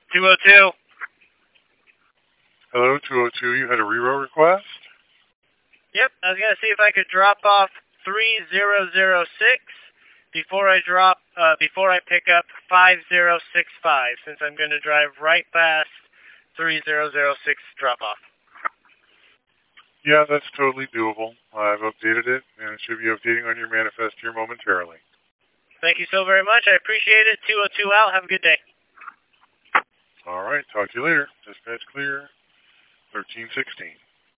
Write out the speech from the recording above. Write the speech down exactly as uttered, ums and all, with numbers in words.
two oh two. Hello, two oh two. You had a reroll request? Yep, I was going to see if I could drop off three zero zero six before I drop, uh, before I pick up five zero six five, since I'm going to drive right past three zero zero six drop-off. Yeah, that's totally doable. I've updated it, and it should be updating on your manifest here momentarily. Thank you so very much. I appreciate it. two oh two out. Have a good day. All right. Talk to you later. Dispatch clear. thirteen sixteen.